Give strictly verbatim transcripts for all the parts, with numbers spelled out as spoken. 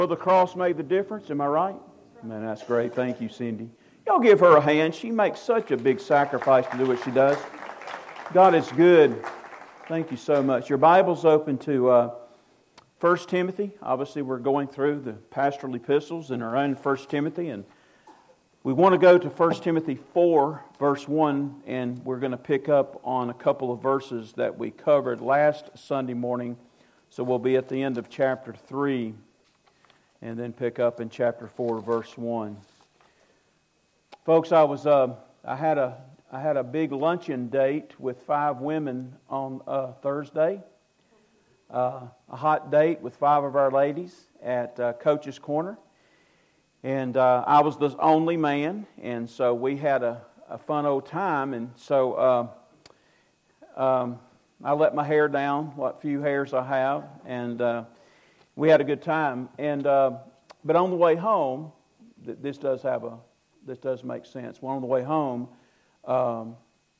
Well, the cross made the difference, am I right? Man, that's great. Thank you, Cindy. Y'all give her a hand. She makes such a big sacrifice to do what she does. God is good. Thank you so much. Your Bible's open to uh, First Timothy. Obviously, we're going through the pastoral epistles in our own First Timothy, and we want to go to First Timothy four, verse one, and we're going to pick up on a couple of verses that we covered last Sunday morning. So we'll be at the end of chapter three, and then pick up in chapter four, verse one. Folks, I was uh, I had a I had a big luncheon date with five women on uh, Thursday. Uh, a hot date with five of our ladies at uh, Coach's Corner. And uh, I was the only man, and so we had a, a fun old time. And so uh, um, I let my hair down, what few hairs I have, and uh, we had a good time. And uh, but on the way home, th- this does have a this does make sense. Well, on the way home, um,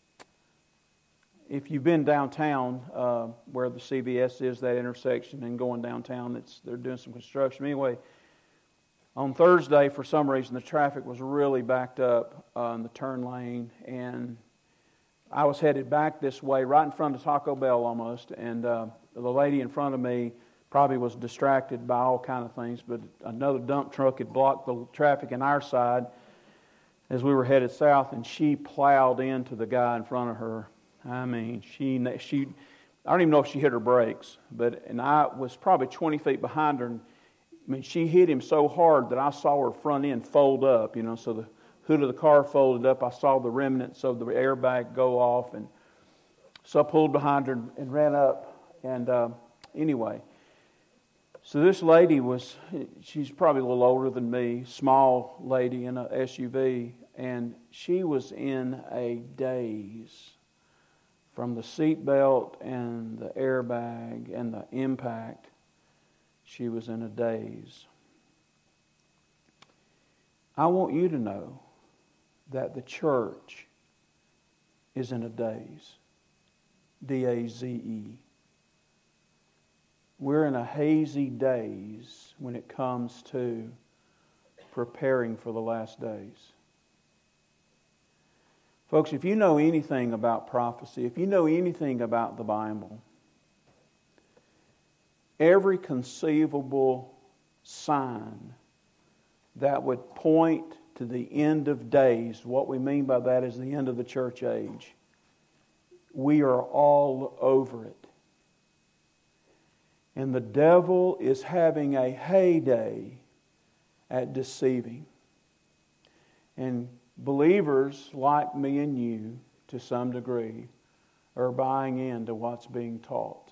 if you've been downtown uh, where the C V S is, that intersection, and going downtown, it's they're doing some construction anyway. On Thursday, for some reason, the traffic was really backed up uh, in the turn lane, and I was headed back this way, right in front of Taco Bell almost, and uh, the lady in front of me probably was distracted by all kind of things, but another dump truck had blocked the traffic on our side as we were headed south, and she plowed into the guy in front of her. I mean, she, she I don't even know if she hit her brakes, but and I was probably twenty feet behind her, and I mean, she hit him so hard that I saw her front end fold up, you know, so the hood of the car folded up. I saw the remnants of the airbag go off, and so I pulled behind her and ran up. And uh, anyway, so this lady was, she's probably a little older than me, small lady in a S U V, and she was in a daze from the seatbelt and the airbag and the impact. She was in a daze. I want you to know that the church is in a daze. D A Z E. We're in a hazy daze when it comes to preparing for the last days. Folks, if you know anything about prophecy, if you know anything about the Bible, every conceivable sign that would point to the end of days, what we mean by that is the end of the church age, we are all over it. And the devil is having a heyday at deceiving. And believers like me and you, to some degree, are buying into what's being taught.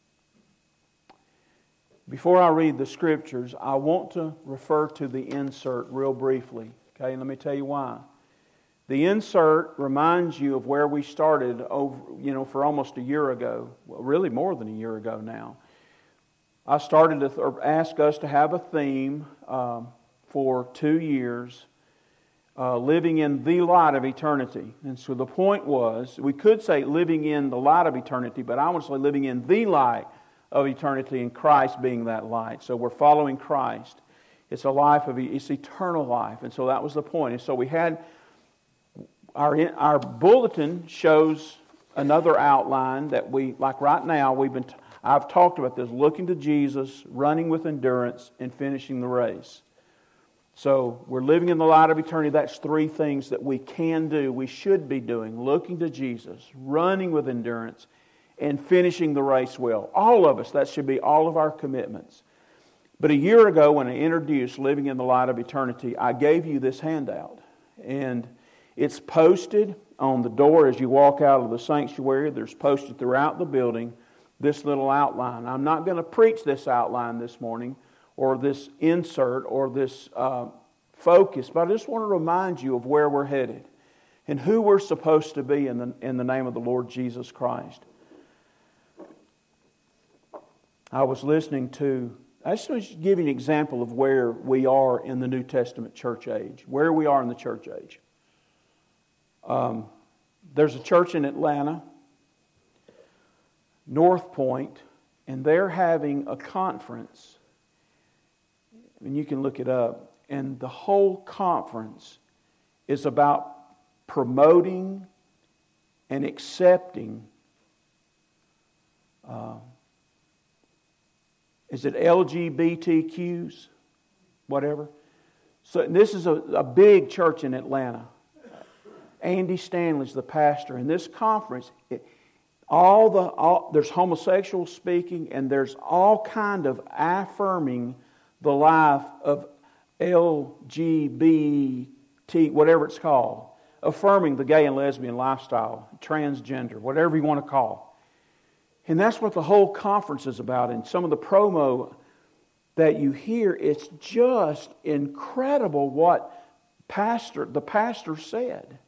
Before I read the scriptures, I want to refer to the insert real briefly. Okay, let me tell you why. The insert reminds you of where we started over, you know, for almost a year ago. Well, really more than a year ago now. I started to th- ask us to have a theme um, for two years, uh, living in the light of eternity. And so the point was, we could say living in the light of eternity, but I want to say living in the light of eternity, and Christ being that light. So we're following Christ. It's a life of it's eternal life, and so that was the point. And so we had our our bulletin shows another outline that we like right now. We've been I've talked about this: looking to Jesus, running with endurance, and finishing the race. So we're living in the light of eternity. That's three things that we can do, we should be doing: looking to Jesus, running with endurance, and finishing the race well. All of us, that should be all of our commitments. But a year ago when I introduced Living in the Light of Eternity, I gave you this handout. And it's posted on the door as you walk out of the sanctuary. There's posted throughout the building this little outline. I'm not going to preach this outline this morning, or this insert, or this uh, focus, but I just want to remind you of where we're headed and who we're supposed to be in the, in the name of the Lord Jesus Christ. I was listening to, I just want to give you an example of where we are in the New Testament church age, where we are in the church age. Um, there's a church in Atlanta, North Point, and they're having a conference and you can look it up, and the whole conference is about promoting and accepting, uh, is it L G B T Qs? Whatever. So this is a, a big church in Atlanta. Andy Stanley's the pastor. And this conference, it, all the all, there's homosexual speaking, and there's all kind of affirming the life of L G B T, whatever it's called, affirming the gay and lesbian lifestyle, transgender, whatever you want to call. And that's what the whole conference is about. And some of the promo that you hear, it's just incredible what pastor the pastor said.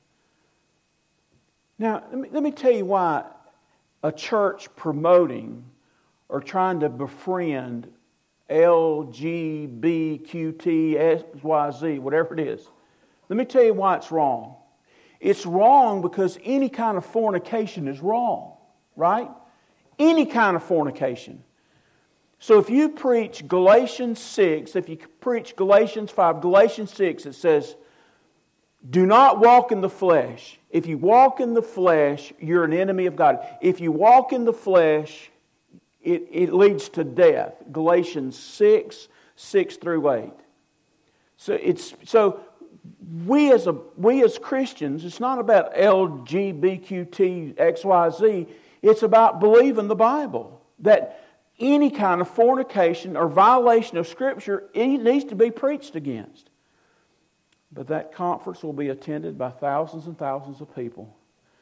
Now, let me, let me tell you why a church promoting or trying to befriend L G B Q T X Y Z, whatever it is. Let me tell you why it's wrong. It's wrong because any kind of fornication is wrong, right? Any kind of fornication. So if you preach Galatians six, if you preach Galatians five, Galatians six, it says, do not walk in the flesh. If you walk in the flesh, you're an enemy of God. If you walk in the flesh, it, it leads to death. Galatians six, six through eight. So it's so we as a we as Christians, it's not about L G B Q T X Y Z. It's about believing the Bible. That any kind of fornication or violation of Scripture, it needs to be preached against. But that conference will be attended by thousands and thousands of people.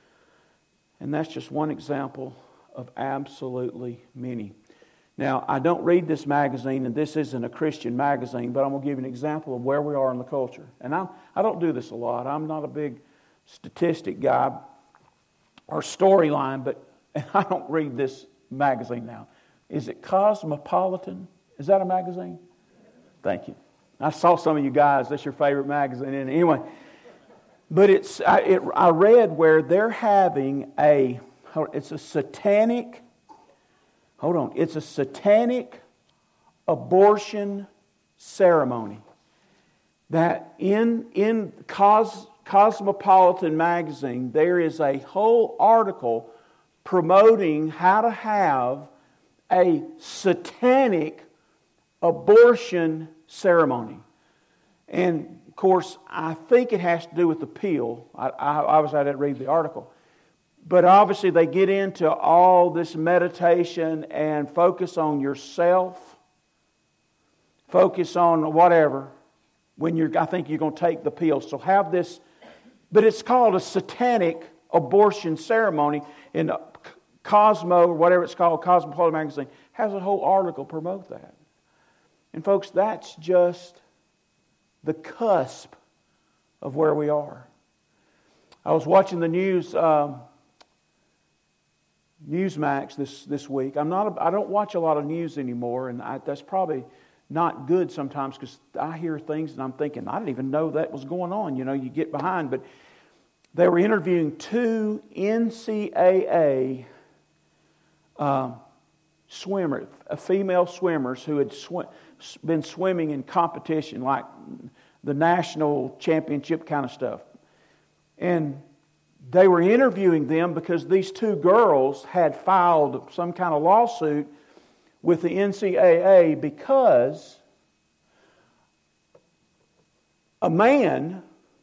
And that's just one example of absolutely many. Now, I don't read this magazine, and this isn't a Christian magazine, but I'm going to give you an example of where we are in the culture. And I'm, I don't do this a lot. I'm not a big statistic guy or storyline, but and I don't read this magazine now. Is it Cosmopolitan? Is that a magazine? Thank you. I saw some of you guys, that's your favorite magazine. And anyway, but it's I, it, I read where they're having a, it's a satanic, hold on, it's a satanic abortion ceremony. That in, in Cos, Cosmopolitan magazine, there is a whole article promoting how to have a satanic abortion ceremony. And of course, I think it has to do with the pill. I, I obviously I didn't read the article. But obviously they get into all this meditation and focus on yourself. Focus on whatever. When you're, I think you're going to take the pill. So have this, but it's called a satanic abortion ceremony. And Cosmo, or whatever it's called, Cosmopolitan magazine, has a whole article promote that. And folks, that's just the cusp of where we are. I was watching the news, um, Newsmax this this week. I'm not. A, I don't watch a lot of news anymore, and I, that's probably not good sometimes because I hear things and I'm thinking I didn't even know that was going on. You know, you get behind. But they were interviewing two N C A A uh, swimmers, uh, female swimmers who had sw- been swimming in competition, like the national championship kind of stuff. And they were interviewing them because these two girls had filed some kind of lawsuit with the N C A A because a man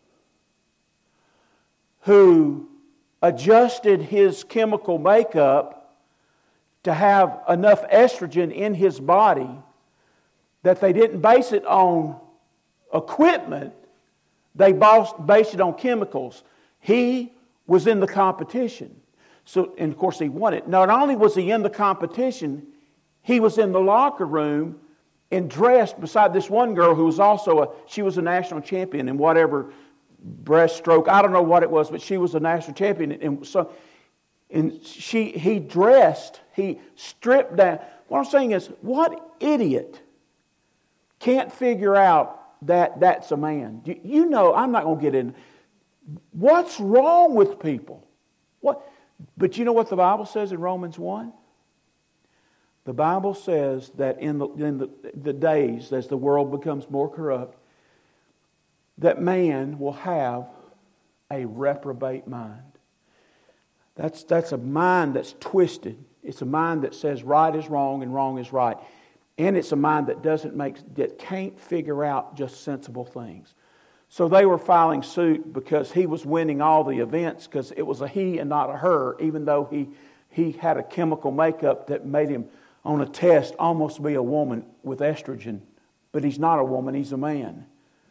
who adjusted his chemical makeup to have enough estrogen in his body that they didn't base it on equipment, they based it on chemicals. He was in the competition. So, and of course he won it. Not only was he in the competition, he was in the locker room and dressed beside this one girl who was also a, she was a national champion in whatever breaststroke, I don't know what it was, but she was a national champion. And so, and she, he dressed, he stripped down. What I'm saying is, what idiot can't figure out that that's a man? You, you know, I'm not going to get in. What's wrong with people? What? But you know what the Bible says in Romans one? The Bible says that in the, in the, the days as the world becomes more corrupt, that man will have a reprobate mind. That's, that's a mind that's twisted. It's a mind that says right is wrong and wrong is right. And it's a mind that doesn't make, that can't figure out just sensible things. So they were filing suit because he was winning all the events because it was a he and not a her, even though he, he had a chemical makeup that made him on a test almost be a woman with estrogen. But he's not a woman, he's a man.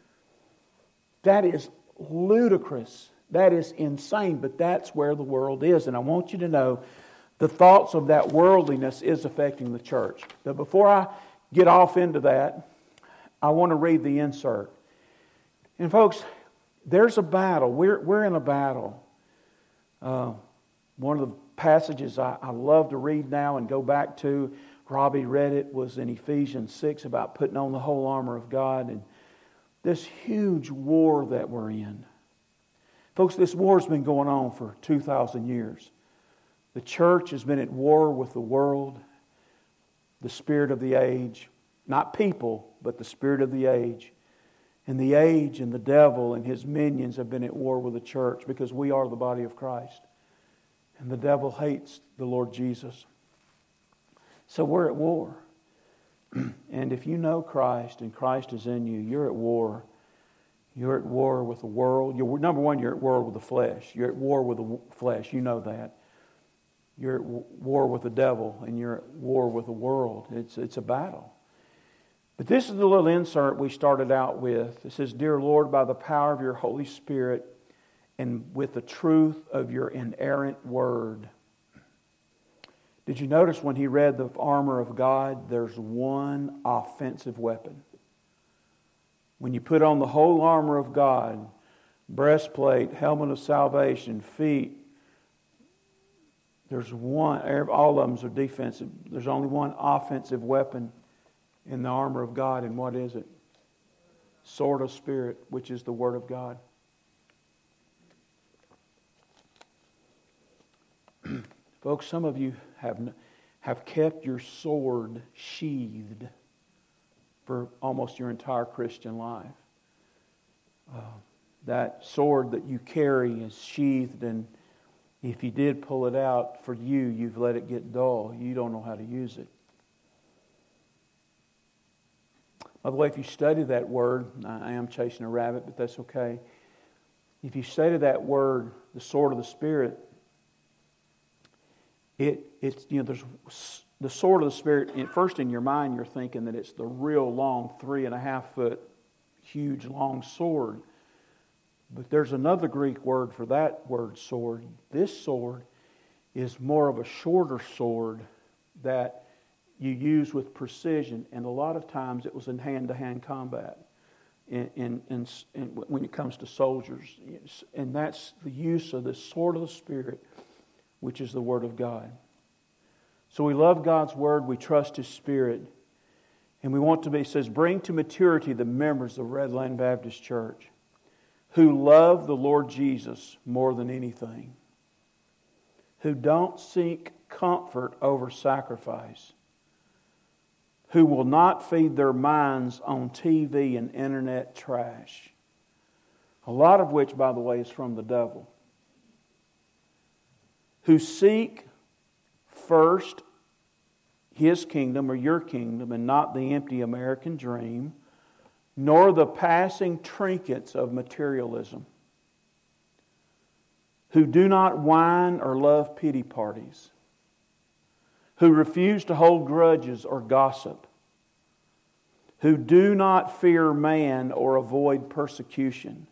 That is ludicrous. That is insane, but that's where the world is. And I want you to know the thoughts of that worldliness is affecting the church. But before I get off into that, I want to read the insert. And folks, there's a battle. We're, we're in a battle. Uh, one of the passages I, I love to read now and go back to, Robbie read it, was in Ephesians six about putting on the whole armor of God and this huge war that we're in. Folks, this war's been going on for two thousand years. The church has been at war with the world, the spirit of the age. Not people, but the spirit of the age. And the age and the devil and his minions have been at war with the church because we are the body of Christ. And the devil hates the Lord Jesus. So we're at war. And if you know Christ and Christ is in you, you're at war. You're at war with the world. You're, number one, you're at war with the flesh. You're at war with the flesh. You know that. You're at war with the devil and you're at war with the world. It's, it's a battle. But this is the little insert we started out with. It says, Dear Lord, by the power of your Holy Spirit and with the truth of your inerrant word. Did you notice when he read the armor of God, there's one offensive weapon. When you put on the whole armor of God, breastplate, helmet of salvation, feet, there's one, all of them are defensive. There's only one offensive weapon in the armor of God, and what is it? Sword of Spirit, which is the Word of God. Folks, some of you have, have kept your sword sheathed for almost your entire Christian life. Uh, that sword that you carry is sheathed, and if you did pull it out, for you, you've let it get dull. You don't know how to use it. By the way, if you study that word, I am chasing a rabbit, but that's okay. If you study that word, the sword of the Spirit, it it's you know there's the sword of the Spirit. First, in your mind, you're thinking that it's the real long, three and a half foot, huge long sword. But there's another Greek word for that word, sword. This sword is more of a shorter sword that you use with precision, and a lot of times it was in hand-to-hand combat in, in, in, in, when it comes to soldiers. And that's the use of the sword of the Spirit, which is the Word of God. So we love God's Word, we trust His Spirit, and we want to be, it says, bring to maturity the members of Redland Baptist Church who love the Lord Jesus more than anything, who don't seek comfort over sacrifice, who will not feed their minds on T V and internet trash. A lot of which, by the way, is from the devil. Who seek first His kingdom or your kingdom and not the empty American dream, nor the passing trinkets of materialism. Who do not whine or love pity parties. Who refuse to hold grudges or gossip, who do not fear man or avoid persecution.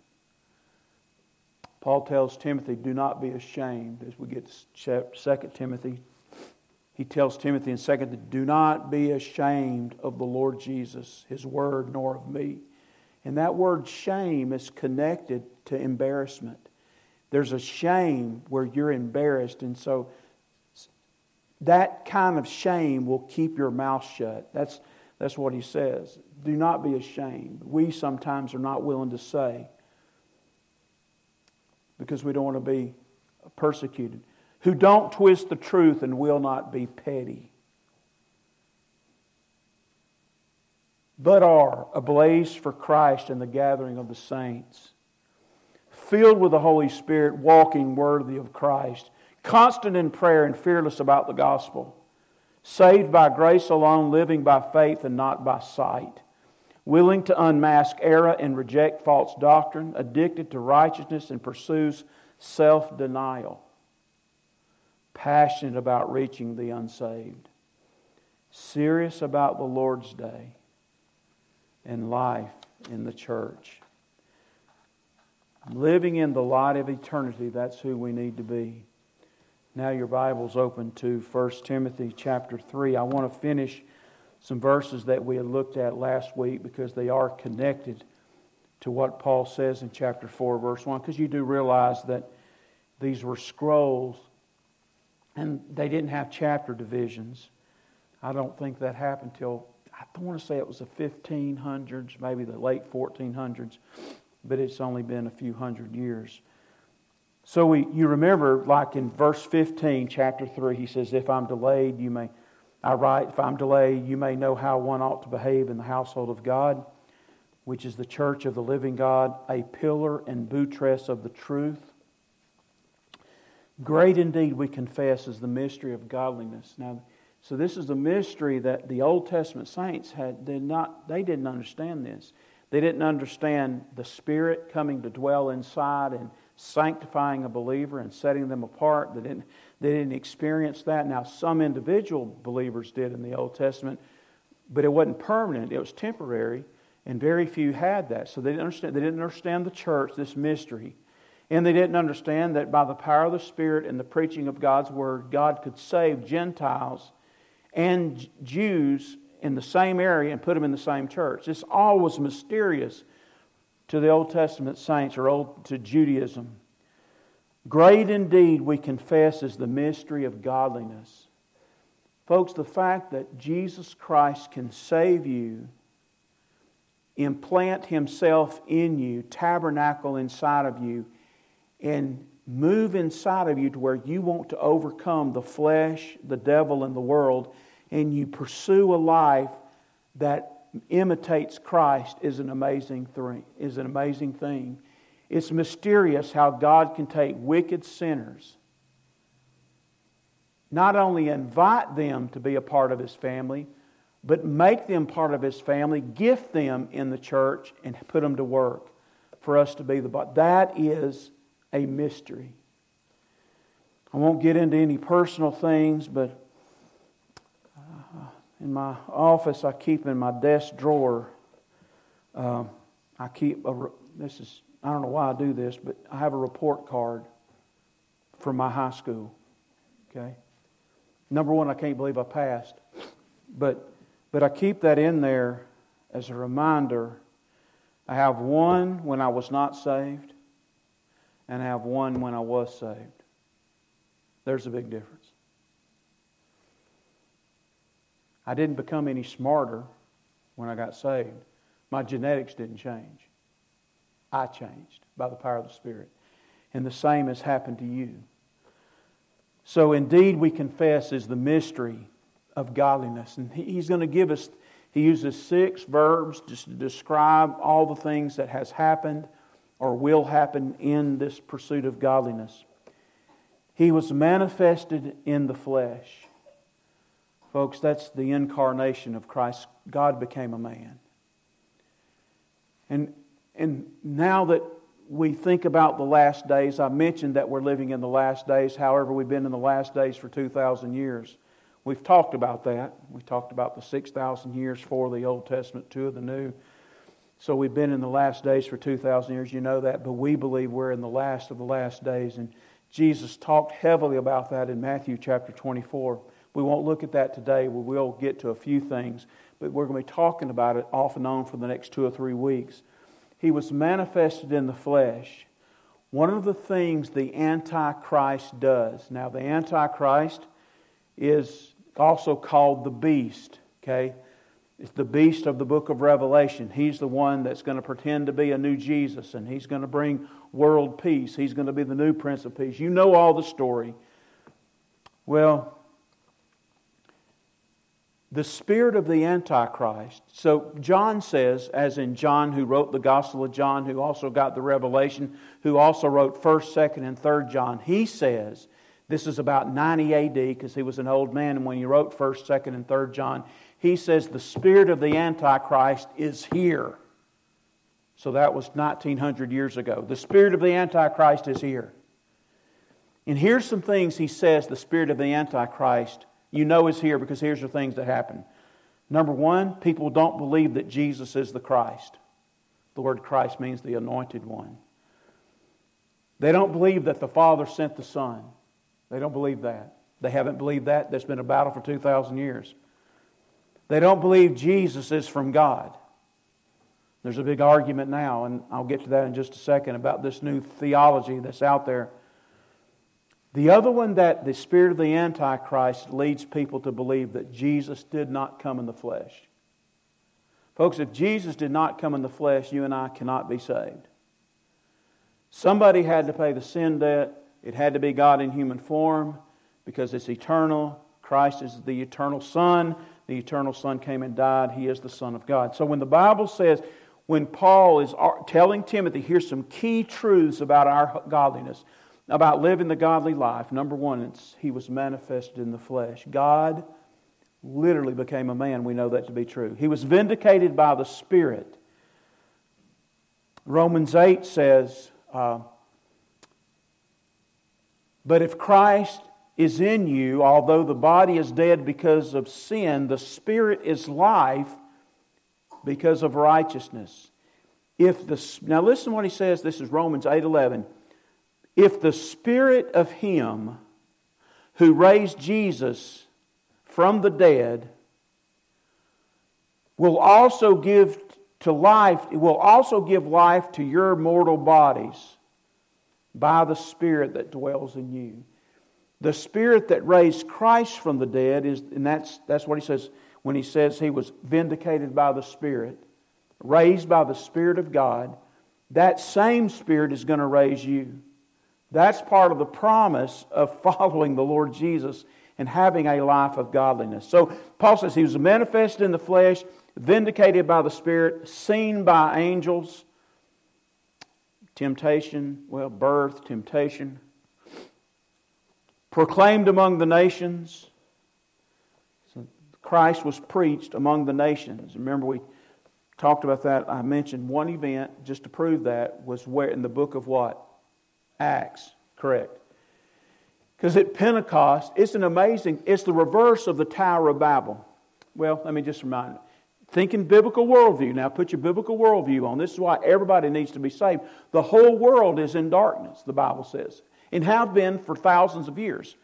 Paul tells Timothy, do not be ashamed. As we get to Second Timothy, he tells Timothy in Second, do not be ashamed of the Lord Jesus, His word, nor of me. And that word shame is connected to embarrassment. There's a shame where you're embarrassed, and so that kind of shame will keep your mouth shut. That's, that's what he says. Do not be ashamed. We sometimes are not willing to say because we don't want to be persecuted. Who don't twist the truth and will not be petty. but are ablaze for Christ and the gathering of the saints, filled with the Holy Spirit, walking worthy of Christ, constant in prayer and fearless about the gospel, saved by grace alone, living by faith and not by sight, willing to unmask error and reject false doctrine, addicted to righteousness and pursues self-denial, passionate about reaching the unsaved, serious about the Lord's day and life in the church. Living in the light of eternity, that's who we need to be. Now your Bible's open to First Timothy chapter three. I want to finish some verses that we had looked at last week because they are connected to what Paul says in chapter four, verse one. Because you do realize that these were scrolls and they didn't have chapter divisions. I don't think that happened till, I don't want to say it was the fifteen hundreds, maybe the late fourteen hundreds, but it's only been a few hundred years. So we, you remember, like in verse fifteen, chapter three, he says, if I'm delayed, you may, I write, if I'm delayed, you may know how one ought to behave in the household of God, which is the church of the living God, a pillar and buttress of the truth. Great indeed, we confess, is the mystery of godliness. Now, so this is a mystery that the Old Testament saints had did not, they didn't understand this. They didn't understand the Spirit coming to dwell inside and sanctifying a believer and setting them apart. They didn't, they didn't experience that. Now, some individual believers did in the Old Testament, but it wasn't permanent. It was temporary, and very few had that. So they didn't understand, they didn't understand the church, this mystery. And they didn't understand that by the power of the Spirit and the preaching of God's Word, God could save Gentiles and Jews in the same area and put them in the same church. This all was mysterious to the Old Testament saints, or old to Judaism. Great indeed, we confess, is the mystery of godliness. Folks, the fact that Jesus Christ can save you, implant Himself in you, tabernacle inside of you, and move inside of you to where you want to overcome the flesh, the devil, and the world, and you pursue a life that imitates Christ is an amazing thing. Is an amazing thing. It's mysterious how God can take wicked sinners, not only invite them to be a part of His family, but make them part of His family, gift them in the church, and put them to work for us to be the body. That is a mystery. I won't get into any personal things, but in my office, I keep in my desk drawer, uh, I keep, a, this is, I don't know why I do this, but I have a report card from my high school. Okay? Number one, I can't believe I passed. But, but I keep that in there as a reminder. I have one when I was not saved, and I have one when I was saved. There's a big difference. I didn't become any smarter when I got saved. My genetics didn't change. I changed by the power of the Spirit. And the same has happened to you. So indeed we confess is the mystery of godliness. And He's going to give us, He uses six verbs just to describe all the things that has happened or will happen in this pursuit of godliness. He was manifested in the flesh. Folks, that's the incarnation of Christ. God became a man. And, and now that we think about the last days, I mentioned that we're living in the last days. However, we've been in the last days for two thousand years. We've talked about that. We talked about the six thousand years for the Old Testament, two of the New. So we've been in the last days for two thousand years. You know that. But we believe we're in the last of the last days. And Jesus talked heavily about that in Matthew chapter twenty-four. We won't look at that today. We will get to a few things, but we're going to be talking about it off and on for the next two or three weeks. He was manifested in the flesh. One of the things the Antichrist does, now the Antichrist is also called the beast, okay? It's the beast of the book of Revelation. He's the one that's going to pretend to be a new Jesus, and he's going to bring world peace. He's going to be the new Prince of Peace. You know all the story. Well, the spirit of the Antichrist. So John says, as in John who wrote the Gospel of John, who also got the Revelation, who also wrote first, second, and third John, he says, this is about ninety A D because he was an old man, and when he wrote first, second, and third John, he says the spirit of the Antichrist is here. So that was nineteen hundred years ago. The spirit of the Antichrist is here. And here's some things he says the spirit of the Antichrist you know is here, because here's the things that happen. Number one, people don't believe that Jesus is the Christ. The word Christ means the anointed one. They don't believe that the Father sent the Son. They don't believe that. They haven't believed that. There's been a battle for two thousand years. They don't believe Jesus is from God. There's a big argument now, and I'll get to that in just a second, about this new theology that's out there. The other one, that the spirit of the Antichrist leads people to believe that Jesus did not come in the flesh. Folks, if Jesus did not come in the flesh, you and I cannot be saved. Somebody had to pay the sin debt. It had to be God in human form, because it's eternal. Christ is the eternal Son. The eternal Son came and died. He is the Son of God. So when the Bible says, when Paul is telling Timothy, here's some key truths about our godliness, about living the godly life. Number one, it's, He was manifested in the flesh. God literally became a man. We know that to be true. He was vindicated by the Spirit. Romans eight says, uh, but if Christ is in you, although the body is dead because of sin, the Spirit is life because of righteousness. If the now listen to what he says. This is Romans eight eleven. If the Spirit of Him who raised Jesus from the dead will also give to life, will also give life to your mortal bodies by the Spirit that dwells in you. The Spirit that raised Christ from the dead is, and that's that's what he says when he says he was vindicated by the Spirit, raised by the Spirit of God. That same Spirit is going to raise you. That's part of the promise of following the Lord Jesus and having a life of godliness. So Paul says He was manifested in the flesh, vindicated by the Spirit, seen by angels. Temptation, well, birth, temptation. Proclaimed among the nations. So Christ was preached among the nations. Remember, we talked about that. I mentioned one event just to prove that was where in the book of what? Acts, correct. Because at Pentecost, it's an amazing, it's the reverse of the Tower of Babel. Well, let me just remind you. Think in biblical worldview. Now put your biblical worldview on. This is why everybody needs to be saved. The whole world is in darkness, the Bible says, and have been for thousands of years.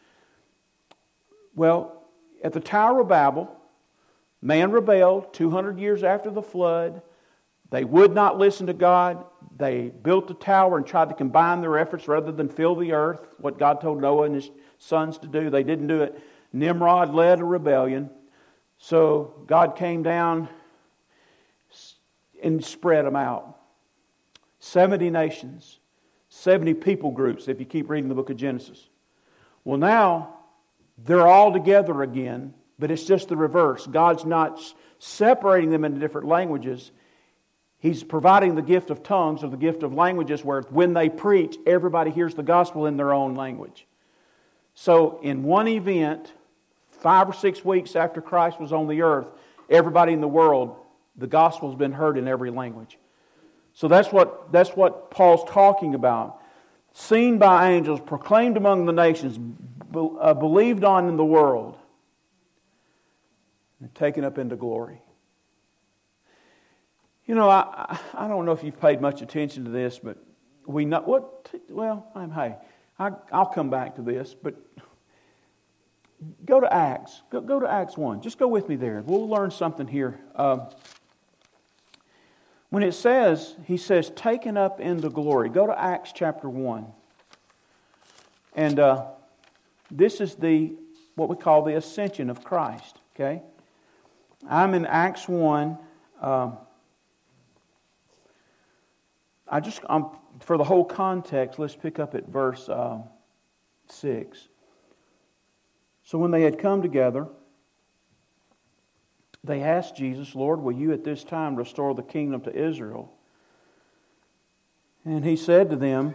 Well, at the Tower of Babel, man rebelled two hundred years after the flood. They would not listen to God. They built the tower and tried to combine their efforts rather than fill the earth, what God told Noah and his sons to do. They didn't do it. Nimrod led a rebellion. So God came down and spread them out. seventy nations, seventy people groups, if you keep reading the book of Genesis. Well, now they're all together again, but it's just the reverse. God's not separating them into different languages. He's providing the gift of tongues or the gift of languages where when they preach, everybody hears the gospel in their own language. So in one event, five or six weeks after Christ was on the earth, everybody in the world, the gospel's been heard in every language. So that's what, that's what Paul's talking about. Seen by angels, proclaimed among the nations, be, uh, believed on in the world, and taken up into glory. You know, I I don't know if you've paid much attention to this, but we know what. Well, I'm hey, I, I'll come back to this, but go to Acts. Go, go to Acts one. Just go with me there. We'll learn something here. Um, when it says, he says, taken up into glory. Go to Acts chapter one, and uh, this is the what we call the ascension of Christ. Okay, I'm in Acts one. Um, I just, um, for the whole context, let's pick up at verse uh, six. So when they had come together, they asked Jesus, Lord, will you at this time restore the kingdom to Israel? And He said to them,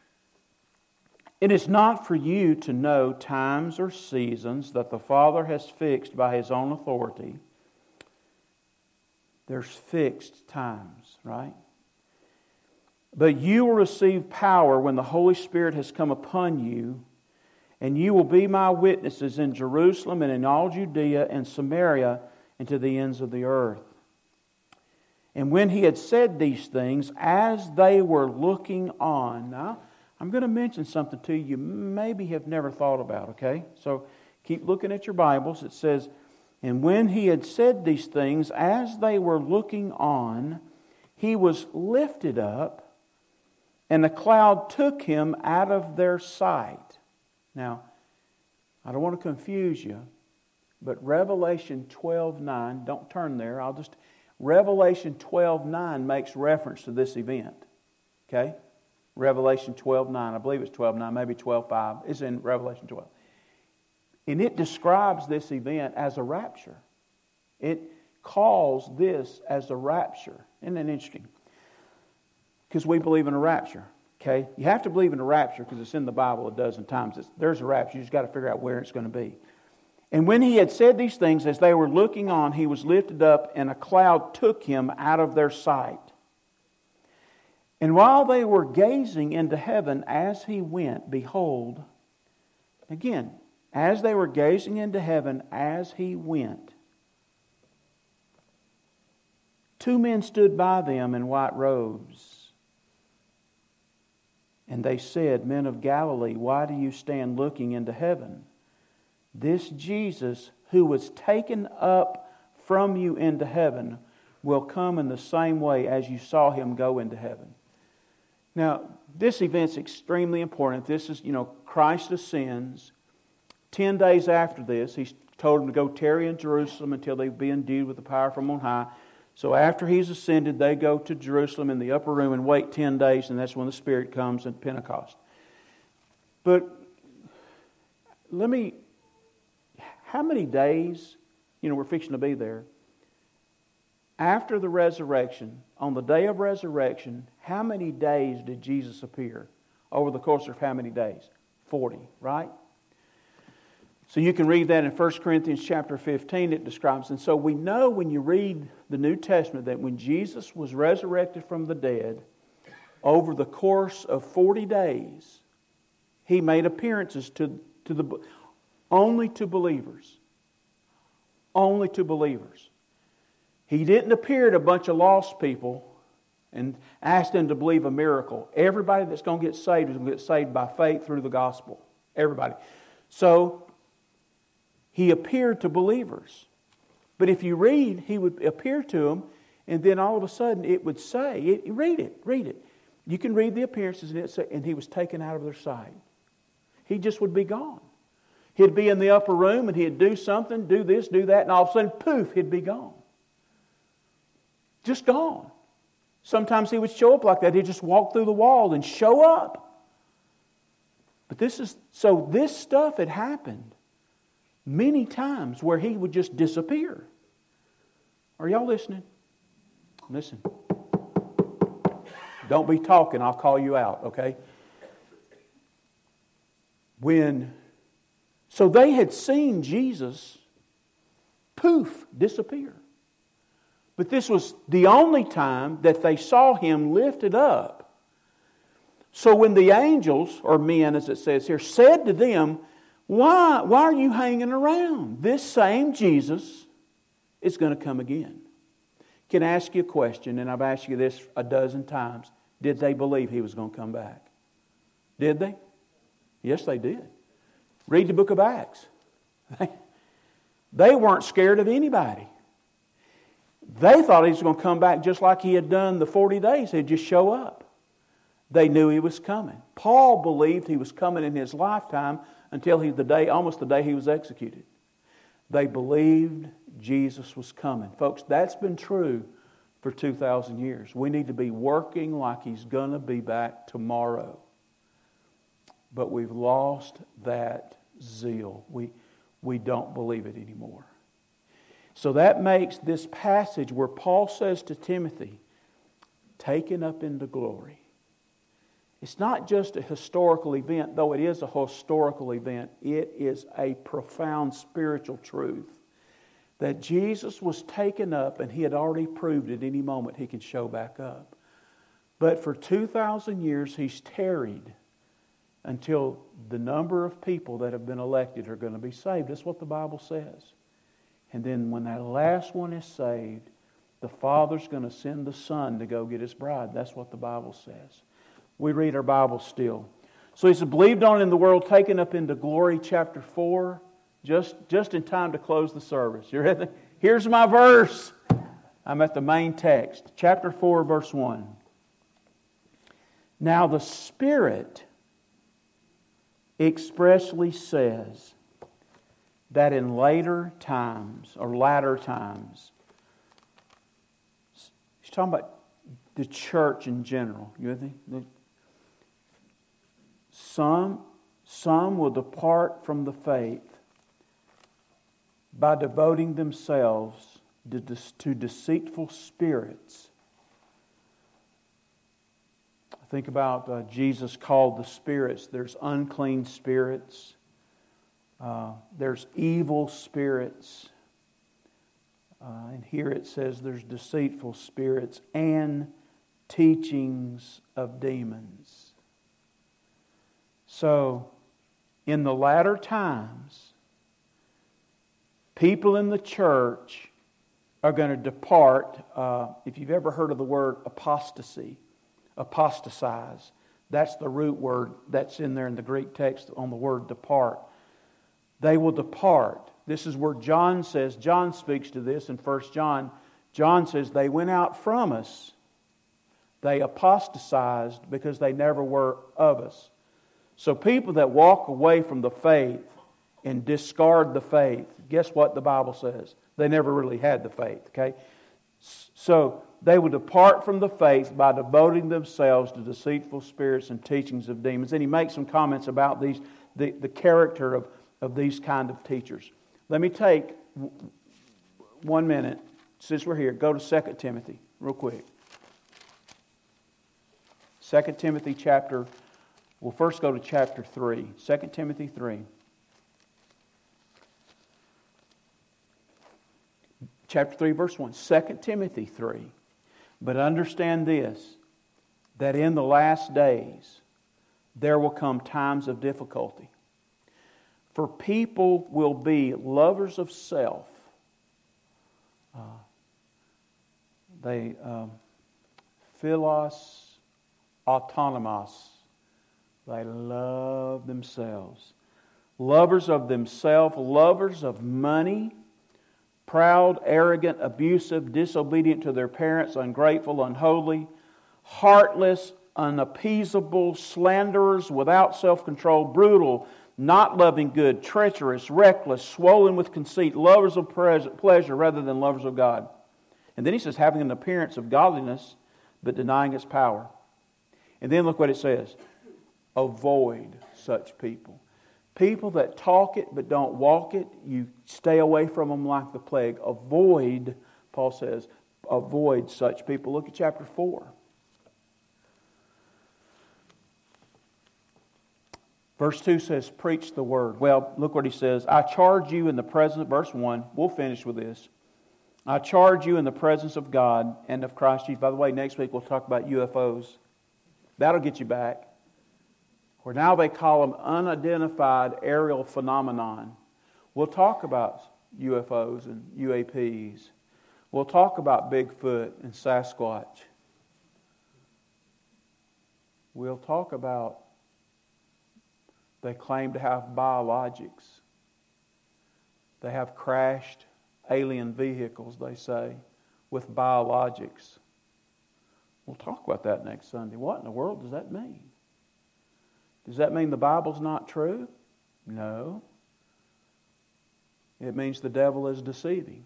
it is not for you to know times or seasons that the Father has fixed by His own authority. There's fixed times, right? But you will receive power when the Holy Spirit has come upon you, and you will be my witnesses in Jerusalem and in all Judea and Samaria and to the ends of the earth. And when He had said these things, as they were looking on... Now, I'm going to mention something to you you maybe have never thought about, okay? So keep looking at your Bibles. It says, and when He had said these things, as they were looking on, He was lifted up, and a cloud took Him out of their sight. Now, I don't want to confuse you, but Revelation twelve nine, don't turn there, I'll just... Revelation twelve nine makes reference to this event, okay? Revelation twelve nine, I believe it's twelve nine, maybe twelve five. It's in Revelation twelve. And it describes this event as a rapture. It calls this as a rapture. Isn't that interesting? Because we believe in a rapture. Okay? You have to believe in a rapture because it's in the Bible a dozen times. It's, there's a rapture. You just got to figure out where it's going to be. And when He had said these things, as they were looking on, He was lifted up, and a cloud took Him out of their sight. And while they were gazing into heaven as He went, behold, again, as they were gazing into heaven as He went, two men stood by them in white robes. And they said, Men of Galilee, why do you stand looking into heaven? This Jesus, who was taken up from you into heaven, will come in the same way as you saw Him go into heaven. Now, this event's extremely important. This is, you know, Christ ascends. Ten days after this, He's told them to go tarry in Jerusalem until they be endued with the power from on high. So after He's ascended, they go to Jerusalem in the upper room and wait ten days, and that's when the Spirit comes at Pentecost. But let me... How many days, you know, we're fixing to be there, after the resurrection, on the day of resurrection, how many days did Jesus appear? Over the course of how many days? forty, right? So you can read that in First Corinthians chapter fifteen, it describes. And so we know when you read the New Testament that when Jesus was resurrected from the dead, over the course of forty days, He made appearances to, to the... Only to believers. Only to believers. He didn't appear to a bunch of lost people and ask them to believe a miracle. Everybody that's going to get saved is going to get saved by faith through the gospel. Everybody. So, He appeared to believers. But if you read, He would appear to them, and then all of a sudden it would say, it, read it, read it. You can read the appearances, and it say, and He was taken out of their sight. He just would be gone. He'd be in the upper room and He'd do something, do this, do that, and all of a sudden, poof, He'd be gone. Just gone. Sometimes He would show up like that. He'd just walk through the wall and show up. But this is, so this stuff had happened many times where He would just disappear. Are y'all listening? Listen. Don't be talking, I'll call you out, okay? When... So they had seen Jesus, poof, disappear. But this was the only time that they saw Him lifted up. So when the angels, or men as it says here, said to them, why, why are you hanging around? This same Jesus is going to come again. Can I ask you a question? And I've asked you this a dozen times. Did they believe He was going to come back? Did they? Yes, they did. Read the book of Acts. They weren't scared of anybody. They thought He was going to come back just like He had done the forty days. He'd just show up. They knew He was coming. Paul believed He was coming in his lifetime until he, the day, almost the day he was executed. They believed Jesus was coming. Folks, that's been true for two thousand years. We need to be working like He's going to be back tomorrow. But we've lost that zeal. We, we don't believe it anymore. So that makes this passage where Paul says to Timothy, taken up into glory. It's not just a historical event, though it is a historical event. It is a profound spiritual truth that Jesus was taken up, and He had already proved at any moment He could show back up. But for two thousand years He's tarried until the number of people that have been elected are going to be saved. That's what the Bible says. And then when that last one is saved, the Father's going to send the Son to go get His bride. That's what the Bible says. We read our Bible still. So He said, believed on in the world, taken up into glory, chapter four, just, just in time to close the service. You ready? Here's my verse. I'm at the main text. Chapter four, verse one. Now the Spirit expressly says that in later times, or latter times, He's talking about the church in general. You with me? Some, some will depart from the faith by devoting themselves to, to deceitful spirits. Think about uh, Jesus called the spirits. There's unclean spirits. Uh, there's evil spirits. Uh, and here it says there's deceitful spirits and teachings of demons. So, in the latter times, people in the church are going to depart. Uh, if you've ever heard of the word apostasy, apostatize, that's the root word that's in there in the Greek text on the word depart. They will depart. This is where John says, John speaks to this in First John. John says, they went out from us. They apostatized because they never were of us. So people that walk away from the faith and discard the faith, guess what the Bible says? They never really had the faith, okay? So they would depart from the faith by devoting themselves to deceitful spirits and teachings of demons. And he makes some comments about these, the, the character of, of these kind of teachers. Let me take one minute, since we're here, go to Second Timothy real quick. Second Timothy chapter, we'll first go to chapter three. Second Timothy three. Chapter three, verse one. Second Timothy three. But understand this, that in the last days there will come times of difficulty. For people will be lovers of self. Uh, they, um, philos autonomos. They love themselves. Lovers of themselves, lovers of money, proud, arrogant, abusive, disobedient to their parents, ungrateful, unholy, heartless, unappeasable, slanderers, without self-control, brutal, not loving good, treacherous, reckless, swollen with conceit, lovers of pleasure rather than lovers of God. And then he says, having an appearance of godliness, but denying its power. And then look what it says. Avoid such people. People that talk it but don't walk it, you stay away from them like the plague. Avoid, Paul says, avoid such people. Look at chapter four. Verse two says, preach the word. Well, look what he says. I charge you in the presence, verse one, we'll finish with this. I charge you in the presence of God and of Christ Jesus. By the way, next week we'll talk about U F Os. That'll get you back. Or now they call them unidentified aerial phenomenon. We'll talk about U F Os and U A Ps. We'll talk about Bigfoot and Sasquatch. We'll talk about they claim to have biologics. They have crashed alien vehicles, they say, with biologics. We'll talk about that next Sunday. What in the world does that mean? Does that mean the Bible's not true? No. It means the devil is deceiving.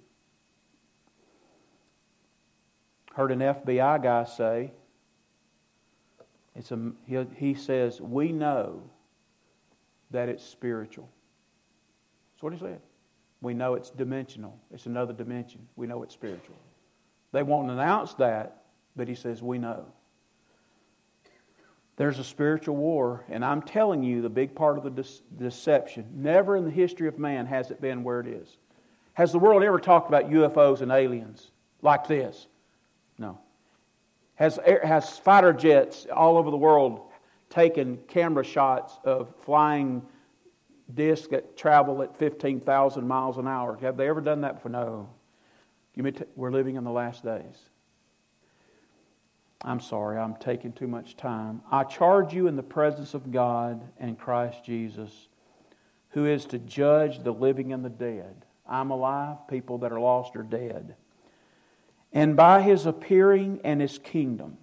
Heard an F B I guy say, it's a, he, he says, we know that it's spiritual. That's what he said. We know it's dimensional. It's another dimension. We know it's spiritual. They won't announce that, but He says, we know. There's a spiritual war, and I'm telling you, the big part of the de- deception, never in the history of man has it been where it is. Has the world ever talked about U F Os and aliens like this? No. Has, has fighter jets all over the world taken camera shots of flying discs that travel at fifteen thousand miles an hour? Have they ever done that before? No. Give me t- we're living in the last days. I'm sorry, I'm taking too much time. I charge you in the presence of God and Christ Jesus, who is to judge the living and the dead. I'm alive, people that are lost are dead. And by His appearing and His kingdom,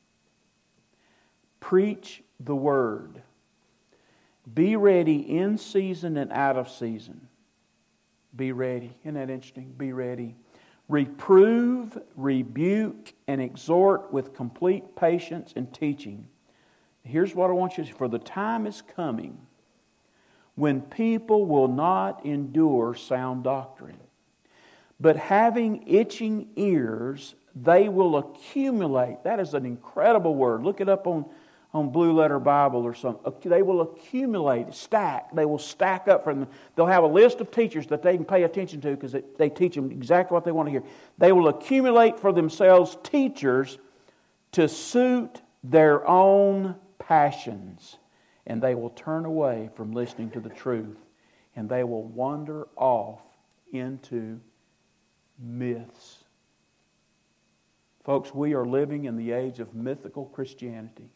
preach the word. Be ready in season and out of season. Be ready. Isn't that interesting? Be ready. Reprove, rebuke, and exhort with complete patience and teaching. Here's what I want you to see. For the time is coming when people will not endure sound doctrine, but having itching ears, they will accumulate. That is an incredible word. Look it up on, on Blue Letter Bible or something. They will accumulate, stack. They will stack up from them. They'll have a list of teachers that they can pay attention to because they teach them exactly what they want to hear. They will accumulate for themselves teachers to suit their own passions, and they will turn away from listening to the truth, and they will wander off into myths. Folks, we are living in the age of mythical Christianity.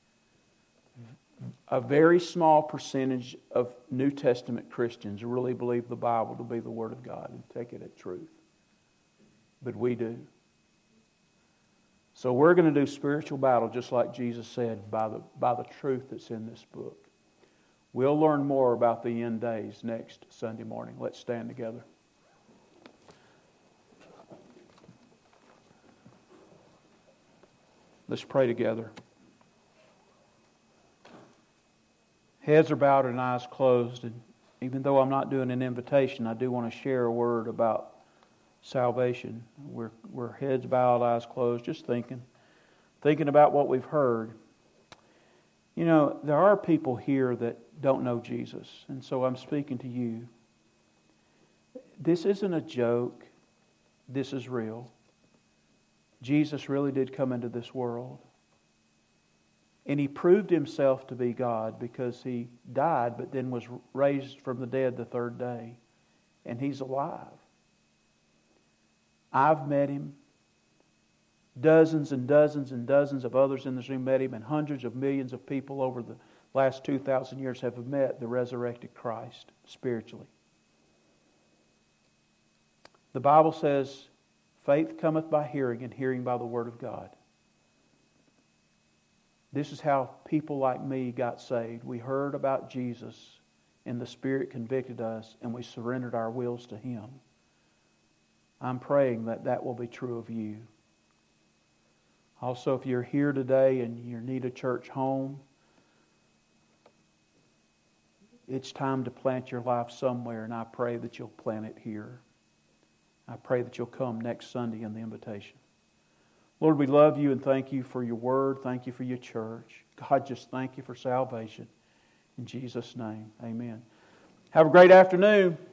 A very small percentage of New Testament Christians really believe the Bible to be the Word of God and take it as truth. But we do. So we're going to do spiritual battle just like Jesus said by the, by the truth that's in this book. We'll learn more about the end days next Sunday morning. Let's stand together. Let's pray together. Heads are bowed and eyes closed. And even though I'm not doing an invitation, I do want to share a word about salvation. We're, we're heads bowed, eyes closed, just thinking. Thinking about what we've heard. You know, there are people here that don't know Jesus. And so I'm speaking to you. This isn't a joke. This is real. Jesus really did come into this world. And He proved Himself to be God because He died but then was raised from the dead the third day. And He's alive. I've met Him. Dozens and dozens and dozens of others in this room met Him. And hundreds of millions of people over the last two thousand years have met the resurrected Christ spiritually. The Bible says, faith cometh by hearing, and hearing by the Word of God. This is how people like me got saved. We heard about Jesus, and the Spirit convicted us, and we surrendered our wills to Him. I'm praying that that will be true of you. Also, if you're here today and you need a church home, it's time to plant your life somewhere, and I pray that you'll plant it here. I pray that you'll come next Sunday in the invitation. Lord, we love You and thank You for Your Word. Thank You for Your church. God, just thank You for salvation. In Jesus' name, amen. Have a great afternoon.